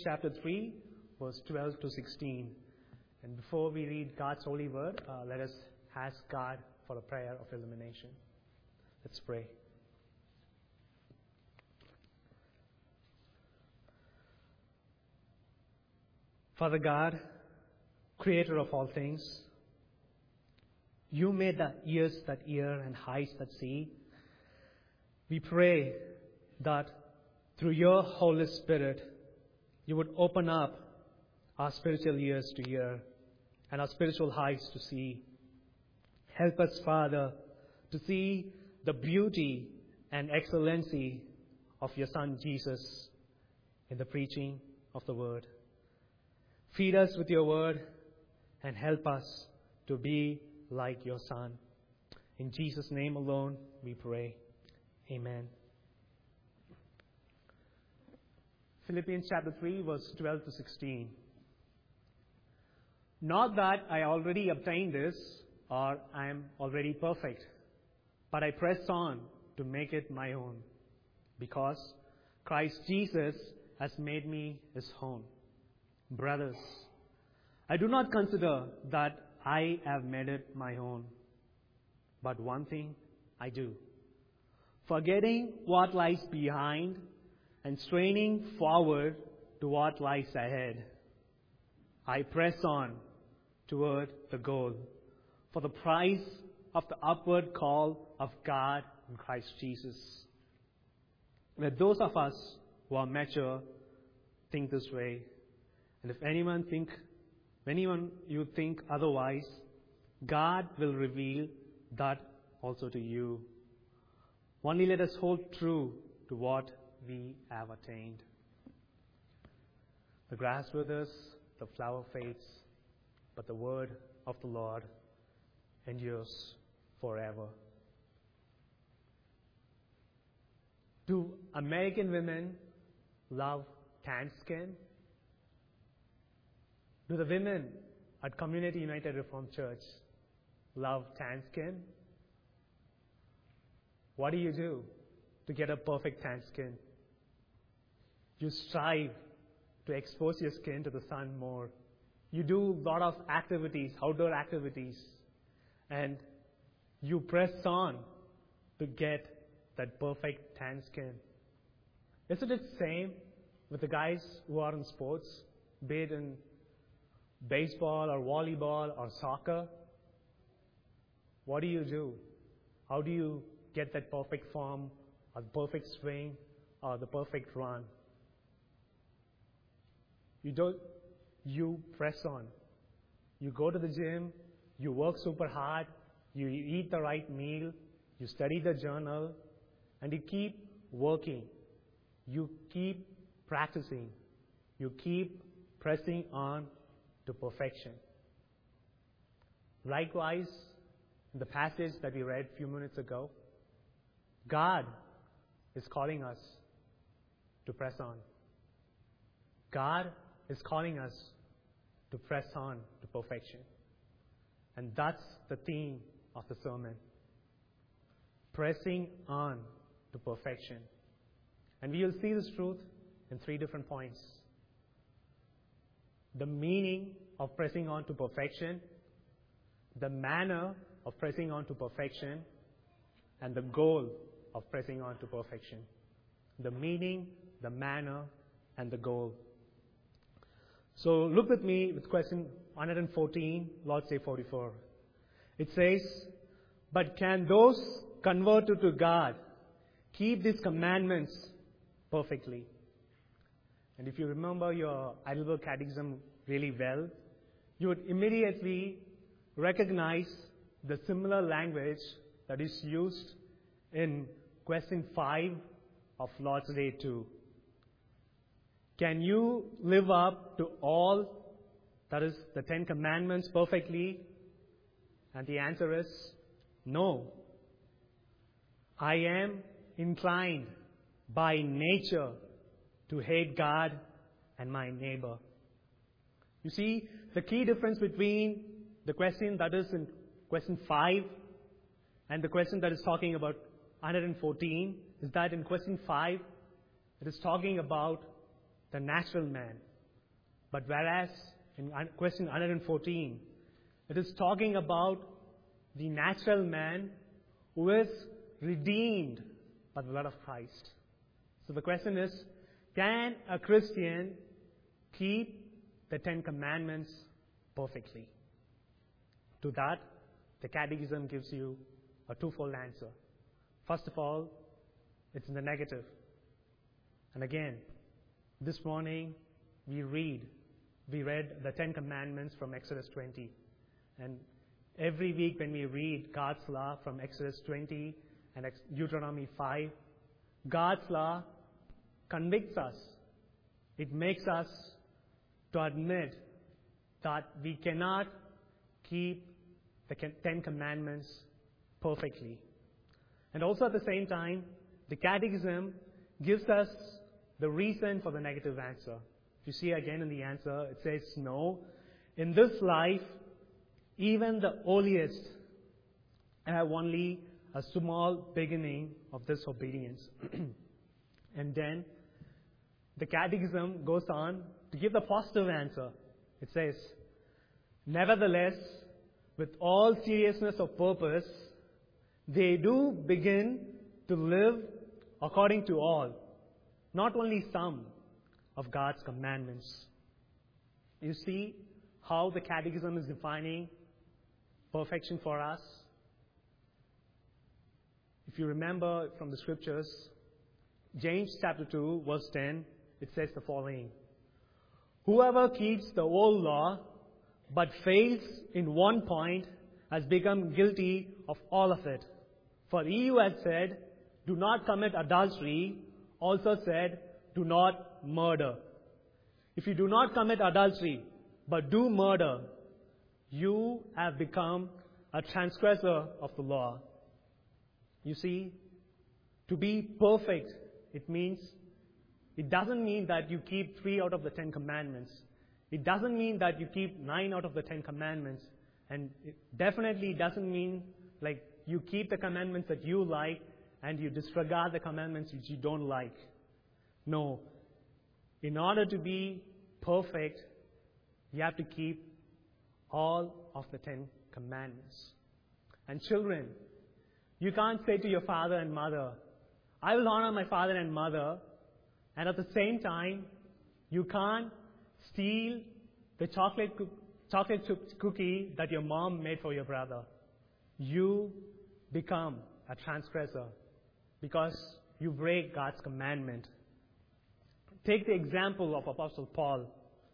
chapter 3, verse 12 to 16. And before we read God's holy word, let us ask God for a prayer of illumination. Let's pray. Father God, creator of all things, you made the ears that hear and eyes that see. We pray that through your Holy Spirit, you would open up our spiritual ears to hear and our spiritual eyes to see. Help us, Father, to see the beauty and excellency of your Son, Jesus, in the preaching of the Word. Feed us with your Word and help us to be like your Son. In Jesus' name alone we pray. Amen. Philippians chapter 3, verse 12 to 16. Not that I already obtained this or I am already perfect, but I press on to make it my own, because Christ Jesus has made me his own. Brothers, I do not consider that I have made it my own, but one thing I do, forgetting what lies behind and straining forward to what lies ahead, I press on toward the goal, for the prize of the upward call of God in Christ Jesus. Let those of us who are mature think this way. And if anyone you think otherwise, God will reveal that also to you. Only let us hold true to what we have attained. The grass withers, the flower fades, but the word of the Lord endures forever. Do American women love tanned skin? Do the women at Community United Reformed Church love tan skin? What do you do to get a perfect tan skin? You strive to expose your skin to the sun more. You do a lot of activities, outdoor activities, and you press on to get that perfect tan skin. Isn't it the same with the guys who are in sports, be it in baseball or volleyball or soccer? What do? How do you get that perfect form or the perfect swing or the perfect run? You press on. You go to the gym, you work super hard, you eat the right meal, you study the journal, and you keep working. You keep practicing. You keep pressing on to perfection. Likewise, in the passage that we read a few minutes ago, God is calling us to press on. God is calling us to press on to perfection. And that's the theme of the sermon. Pressing on to perfection. And we will see this truth in 3 different points. The meaning of pressing on to perfection, the manner of pressing on to perfection, and the goal of pressing on to perfection. The meaning, the manner, and the goal. So look with me with question 114, Lord's Day 44. It says, but can those converted to God keep these commandments perfectly? And if you remember your Heidelberg Catechism really well, you would immediately recognize the similar language that is used in question 5 of Lord's Day 2. Can you live up to all, that is, the 10 commandments perfectly? And the answer is no. I am inclined by nature to hate God and my neighbor. You see, the key difference between the question that is in question 5 and the question that is talking about 114 is that in question 5, it is talking about the natural man, But whereas in question 114, it is talking about the natural man who is redeemed by the blood of Christ. So the question is, can a Christian keep the 10 Commandments perfectly? To that, the Catechism gives you a twofold answer. First of all, it's in the negative. And again, this morning we read we read the 10 Commandments from Exodus 20. And every week when we read God's law from Exodus 20 and Deuteronomy 5, God's law convicts us. It makes us to admit that we cannot keep the 10 Commandments perfectly. And also at the same time, the Catechism gives us the reason for the negative answer. If you see again in the answer, it says, no, in this life, even the holiest have only a small beginning of disobedience. And then the Catechism goes on to give the positive answer. It says, nevertheless, with all seriousness of purpose, they do begin to live according to all, not only some, of God's commandments. You see how the Catechism is defining perfection for us? If you remember from the scriptures, James chapter 2, verse 10, it says the following: whoever keeps the whole law but fails in one point has become guilty of all of it. For he who had said, do not commit adultery, also said, do not murder. If you do not commit adultery, but do murder, you have become a transgressor of the law. You see, to be perfect, it doesn't mean that you keep 3 out of the 10 commandments. It doesn't mean that you keep 9 out of the 10 commandments. And it definitely doesn't mean like you keep the commandments that you like and you disregard the commandments which you don't like. No. In order to be perfect, you have to keep all of the 10 commandments. And children, you can't say to your father and mother, I will honor my father and mother, and at the same time, you can't steal the chocolate cookie that your mom made for your brother. You become a transgressor because you break God's commandment. Take the example of Apostle Paul.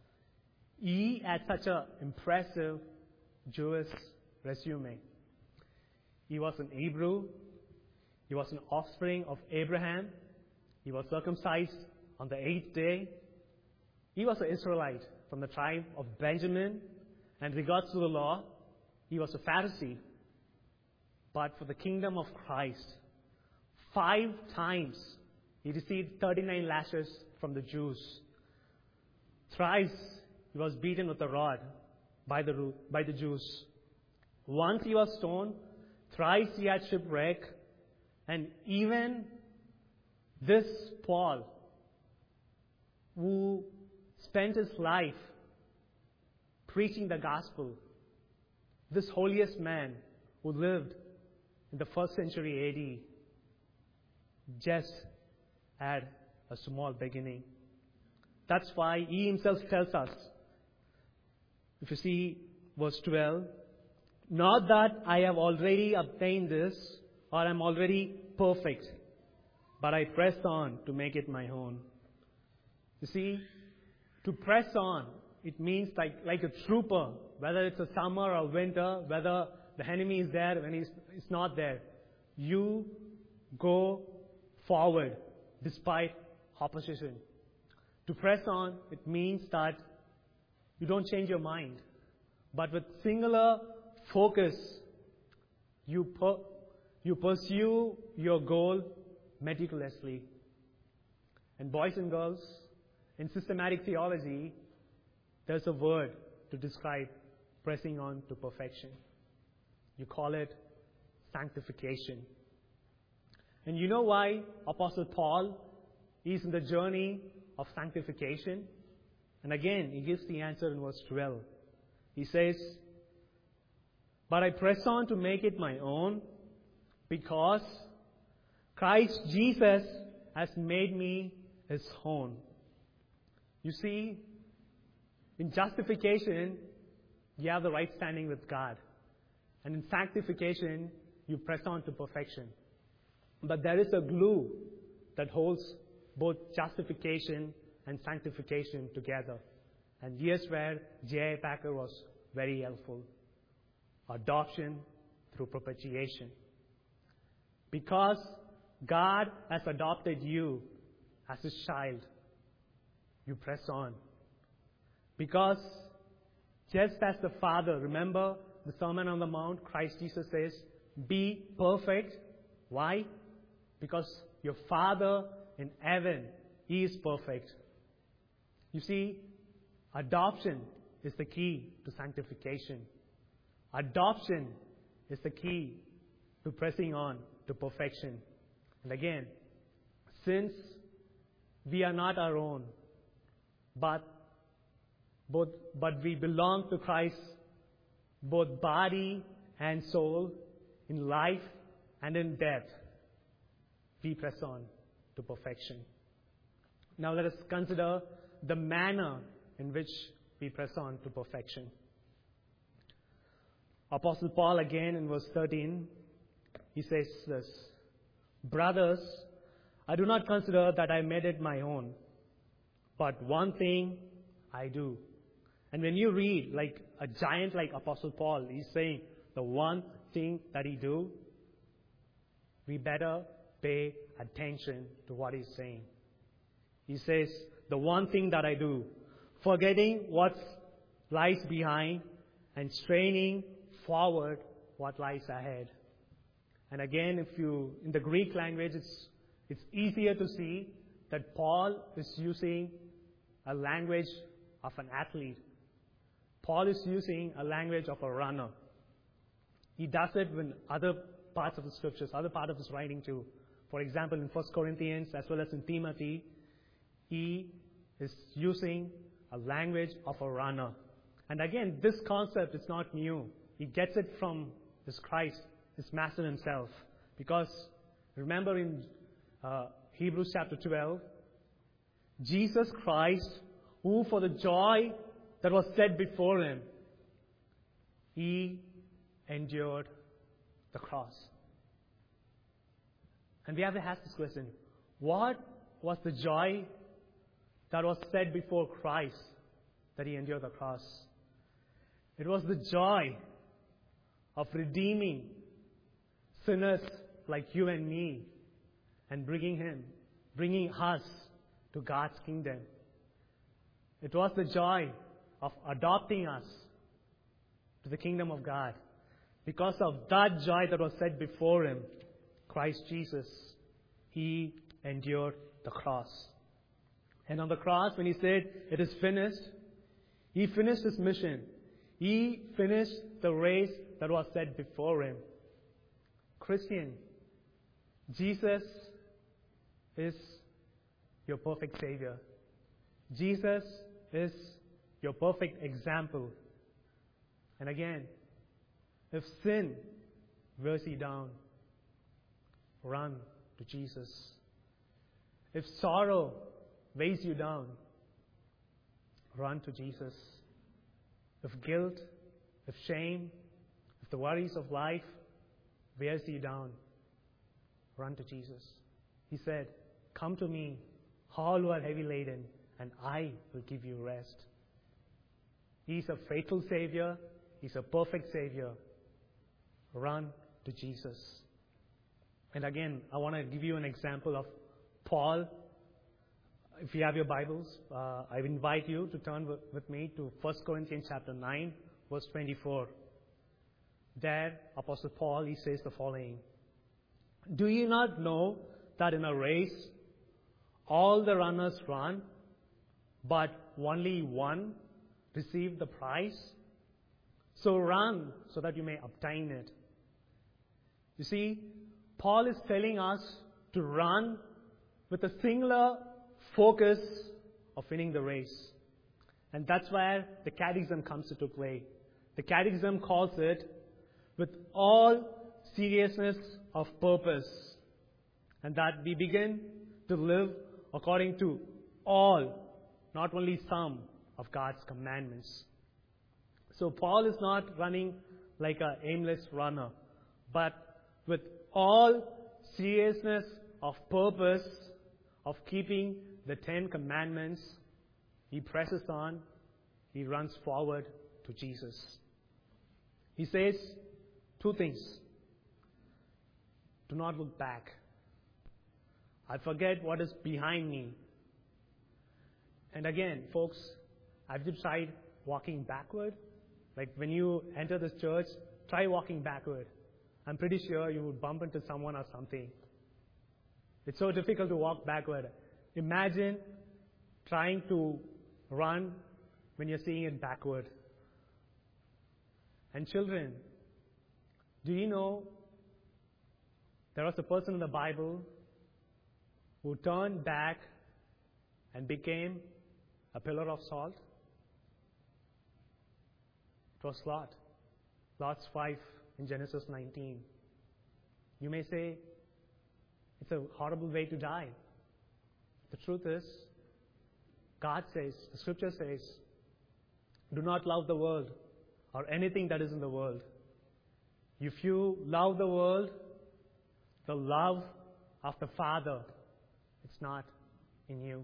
He had such an impressive Jewish resume. He was an Hebrew. He was an offspring of Abraham. He was circumcised on the 8th day. He was an Israelite from the tribe of Benjamin. And in regards to the law, he was a Pharisee. But for the kingdom of Christ, 5 times he received 39 lashes from the Jews. Thrice he was beaten with a rod by the Jews. Once he was stoned. Thrice he had shipwreck. And even this Paul, who spent his life preaching the gospel, this holiest man who lived in the 1st century AD, just had a small beginning. That's why he himself tells us, if you see verse 12, not that I have already obtained this or am already perfect, but I press on to make it my own. You see, to press on, it means like a trooper, whether it's a summer or winter, whether the enemy is there, when he's not there. You go forward despite opposition. To press on, it means that you don't change your mind, but with singular focus, you pursue your goal meticulously. And boys and girls, in systematic theology, there's a word to describe pressing on to perfection. You call it sanctification. And you know why Apostle Paul is in the journey of sanctification? And again, he gives the answer in verse 12. He says, "But I press on to make it my own, because Christ Jesus has made me his own." You see, in justification, you have the right standing with God. And in sanctification, you press on to perfection. But there is a glue that holds both justification and sanctification together. And here's where J.I. Packer was very helpful. Adoption through propitiation. Because God has adopted you as his child, you press on. Because just as the Father, remember the Sermon on the Mount, Christ Jesus says, "Be perfect." Why? Because your Father in heaven, he is perfect. You see, adoption is the key to sanctification. Adoption is the key to pressing on to perfection. And again, since we are not our own, but we belong to Christ, both body and soul, in life and in death, we press on to perfection. Now let us consider the manner in which we press on to perfection. Apostle Paul again in verse 13, he says this, "Brothers, I do not consider that I made it my own, but one thing I do." And when you read like a giant like Apostle Paul, he's saying the one thing that he do, we better pay attention to what he's saying. He says, "The one thing that I do, forgetting what lies behind and straining forward what lies ahead." And again, in the Greek language, it's easier to see that Paul is using a language of an athlete. Paul is using a language of a runner. He does it in other parts of the scriptures, other part of his writing too. For example, in 1 Corinthians as well as in Timothy, he is using a language of a runner. And again, this concept is not new. He gets it from his Christ, his Master himself. Because remember in Hebrews chapter 12, Jesus Christ, who for the joy that was set before him, he endured the cross. And we have to ask this question, what was the joy that was set before Christ that he endured the cross? It was the joy of redeeming sinners like you and me and bringing us to God's kingdom. It was the joy of adopting us to the kingdom of God. Because of that joy that was set before him, Christ Jesus, he endured the cross. And on the cross, when he said, "It is finished," he finished his mission. He finished the race that was set before him. Christian, Jesus is your perfect Savior. Jesus is your perfect example. And again, if sin wears you down, run to Jesus. If sorrow weighs you down, run to Jesus. If guilt, if shame, if the worries of life wears you down, run to Jesus. He said, "Come to me, all who are heavy laden, and I will give you rest." He's a faithful Savior. He's a perfect Savior. Run to Jesus. And again, I want to give you an example of Paul. If you have your Bibles, I invite you to turn with me to 1 Corinthians chapter 9, verse 24. There, Apostle Paul, he says the following. "Do you not know that in a race, all the runners run, but only one receives the prize? So run so that you may obtain it." You see, Paul is telling us to run with a singular focus of winning the race. And that's where the catechism comes into play. The catechism calls it with all seriousness of purpose, and that we begin to live according to all, not only some, of God's commandments. So Paul is not running like an aimless runner, but with all seriousness of purpose of keeping the 10 commandments, he presses on, he runs forward to Jesus. He says two things. Do not look back. I forget what is behind me. And again, folks, have you tried walking backward? Like when you enter this church, try walking backward. I'm pretty sure you would bump into someone or something. It's so difficult to walk backward. Imagine trying to run when you're seeing it backward. And children, do you know there was a person in the Bible who turned back and became a pillar of salt? It was Lot. Lot's wife in Genesis 19. You may say, it's a horrible way to die. The truth is, God says, the scripture says, do not love the world or anything that is in the world. If you love the world, the love of the Father, it's not in you.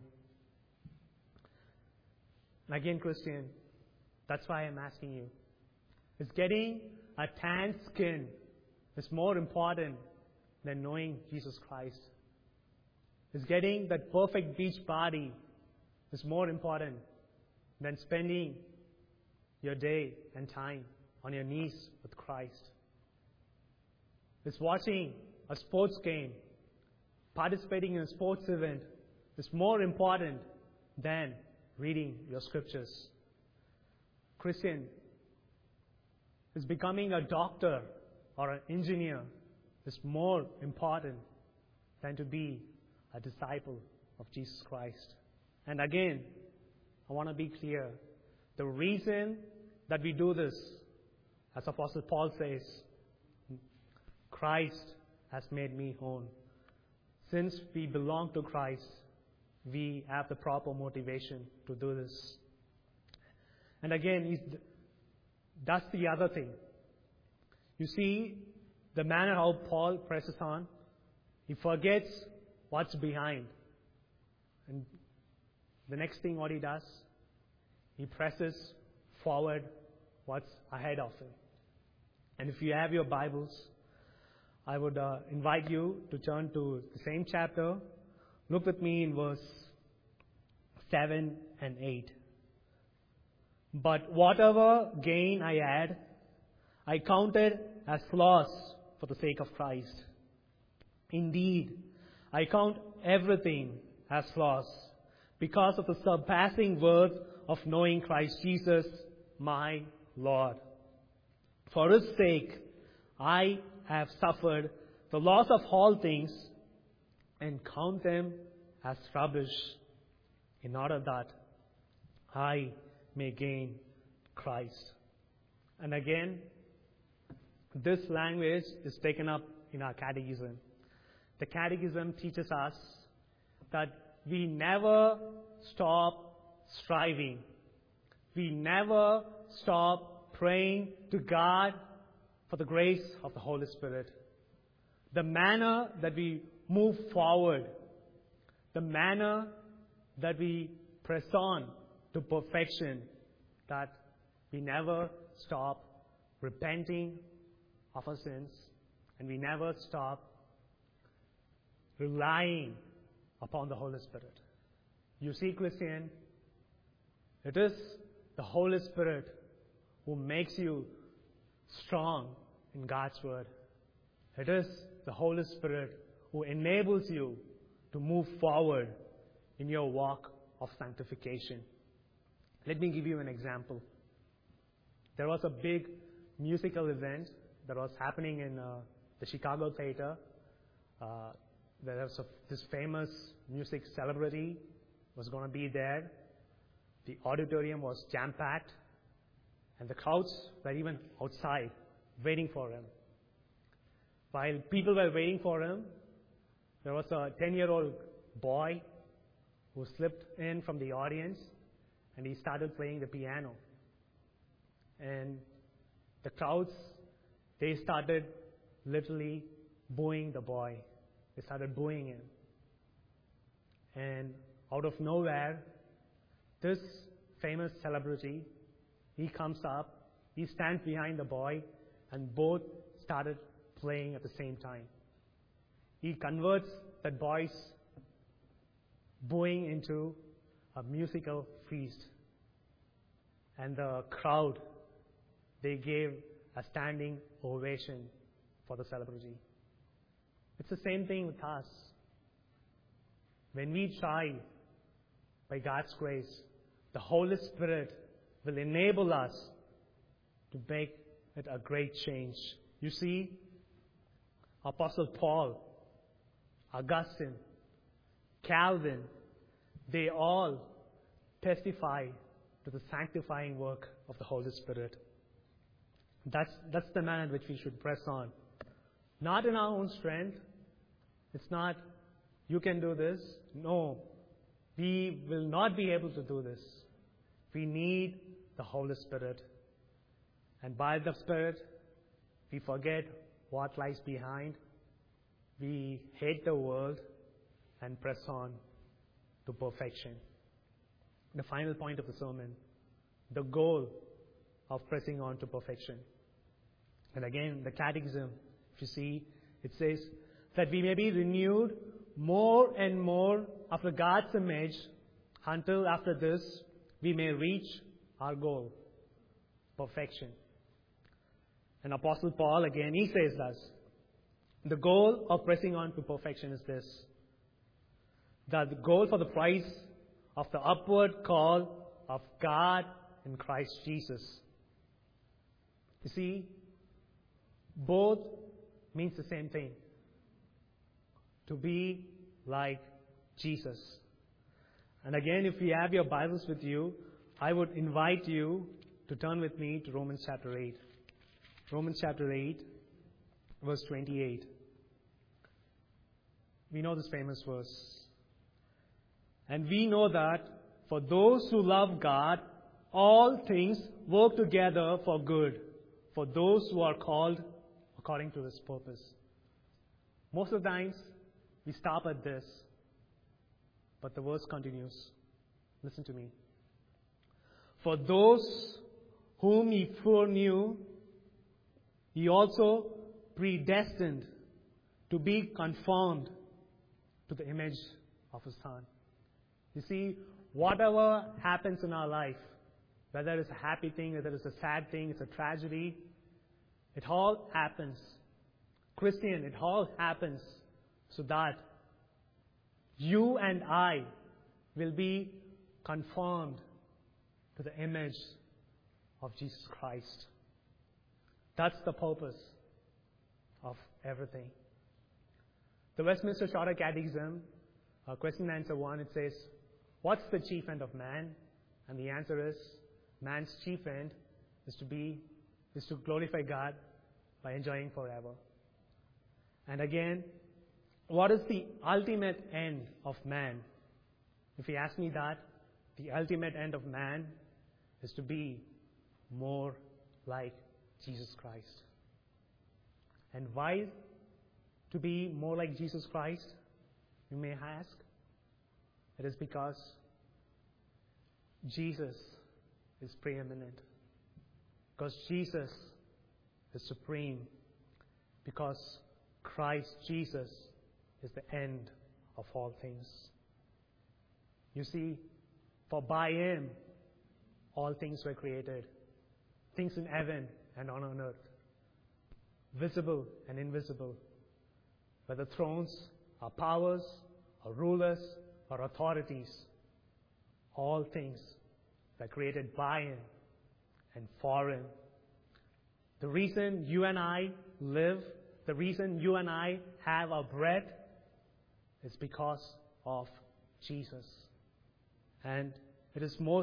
And again, Christian, that's why I'm asking you. Is getting a tan skin is more important than knowing Jesus Christ? Is getting that perfect beach body is more important than spending your day and time on your knees with Christ? Is watching a sports game, participating in a sports event is more important than reading your scriptures? Christian, is becoming a doctor or an engineer is more important than to be a disciple of Jesus Christ? And again, I want to be clear. The reason that we do this, as Apostle Paul says, Christ has made me whole. Since we belong to Christ, we have the proper motivation to do this. And again, that's the other thing. You see, the manner how Paul presses on, he forgets what's behind. And the next thing what he does, he presses forward what's ahead of him. And if you have your Bibles, I would invite you to turn to the same chapter. Look with me in verse 7 and 8. But whatever gain I had, I counted as loss for the sake of Christ. Indeed, I count everything as loss because of the surpassing worth of knowing Christ Jesus, my Lord. For His sake, I have suffered the loss of all things and count them as rubbish, in order that I may gain Christ. And again, this language is taken up in our catechism. The catechism teaches us that we never stop striving. We never stop praying to God for the grace of the Holy Spirit. The manner that we move forward, the manner that we press on to perfection, that we never stop repenting of our sins, and we never stop relying upon the Holy Spirit. You see, Christian, it is the Holy Spirit who makes you strong in God's Word. It is the Holy Spirit who enables you to move forward in your walk of sanctification. Let me give you an example. There was a big musical event that was happening in the Chicago theater. There was this famous music celebrity was going to be there. The auditorium was jam-packed, and the crowds were even outside waiting for him. While people were waiting for him, there was a 10-year-old boy who slipped in from the audience, and he started playing the piano. And the crowds, they started literally booing the boy. They started booing him. And out of nowhere, this famous celebrity, he comes up, he stands behind the boy, and both started playing at the same time. He converts that boy's booing into a musical feast. And the crowd, they gave a standing ovation for the celebrity. It's the same thing with us. When we try, by God's grace, the Holy Spirit will enable us to make it a great change. You see, Apostle Paul, Augustine, Calvin, they all testify to the sanctifying work of the Holy Spirit. That's the manner in which we should press on. Not in our own strength. It's not, you can do this. No, we will not be able to do this. We need the Holy Spirit. And by the Spirit, we forget what lies behind. We hate the world and press on to perfection. The final point of the sermon, the goal of pressing on to perfection. And again, the Catechism, if you see, it says that we may be renewed more and more after God's image until after this we may reach our goal, perfection. And Apostle Paul, again, he says this. The goal of pressing on to perfection is this. That the goal for the prize of the upward call of God in Christ Jesus. You see, both means the same thing. To be like Jesus. And again, if you have your Bibles with you, I would invite you to turn with me to Romans chapter 8. Romans chapter 8, verse 28. We know this famous verse. And we know that for those who love God, all things work together for good, for those who are called according to His purpose. Most of the times, we stop at this, but the verse continues. Listen to me. For those whom He foreknew, He also predestined to be conformed to the image of His Son. You see, whatever happens in our life, whether it's a happy thing, whether it's a sad thing, it's a tragedy, it all happens. Christian, it all happens so that you and I will be conformed to the image of Jesus Christ. That's the purpose of everything. The Westminster Shorter Catechism, question and answer 1, it says, what's the chief end of man? And the answer is, man's chief end is to glorify God by enjoying forever. And again, what is the ultimate end of man? If you ask me that, the ultimate end of man is to be more like Jesus Christ. And why to be more like Jesus Christ, you may ask? It is because Jesus is preeminent. Because Jesus is supreme. Because Christ Jesus is the end of all things. You see, for by Him all things were created, things in heaven and on earth, visible and invisible, whether thrones or powers or rulers or authorities, all things were created by Him and for Him. The reason you and I live, the reason you and I have our breath is because of Jesus. And it is most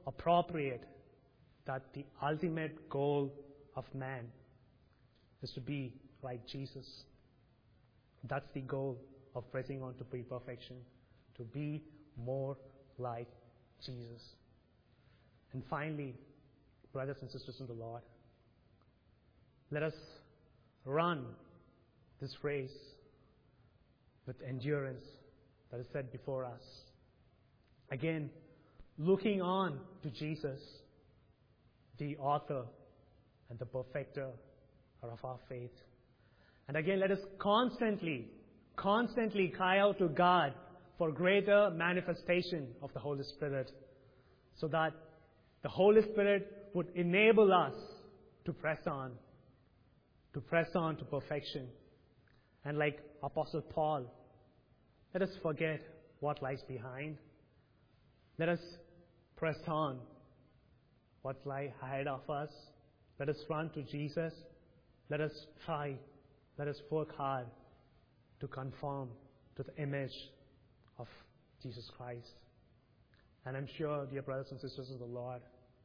appropriate that the ultimate goal of man is to be like Jesus. That's the goal of pressing on to perfection, to be more like Jesus. And finally, brothers and sisters in the Lord, let us run this race with endurance that is set before us. Again, looking on to Jesus, the author and the perfecter of our faith. And again, let us constantly cry out to God for greater manifestation of the Holy Spirit, so that the Holy Spirit would enable us to press on to perfection. And like Apostle Paul, let us forget what lies behind. Let us press on what lies ahead of us. Let us run to Jesus. Let us try. Let us work hard to conform to the image of Jesus Christ. And I'm sure, dear brothers and sisters of the Lord,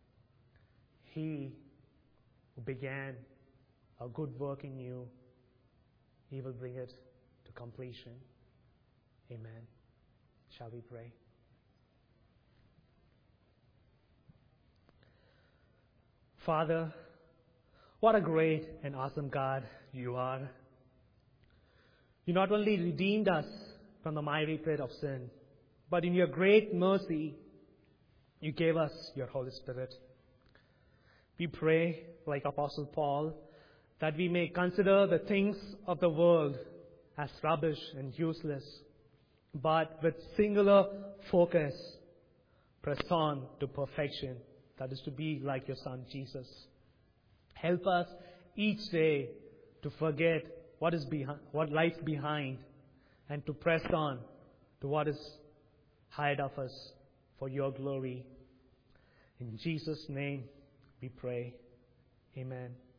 He who began a good work in you, He will bring it to completion. Amen. Shall we pray? Father, what a great and awesome God you are. You not only redeemed us from the miry pit of sin, but in your great mercy, you gave us your Holy Spirit. We pray, like Apostle Paul, that we may consider the things of the world as rubbish and useless, but with singular focus, press on to perfection, that is to be like your Son Jesus. Help us each day to forget what lies behind, and to press on to what is ahead of us for your glory. In Jesus' name we pray. Amen.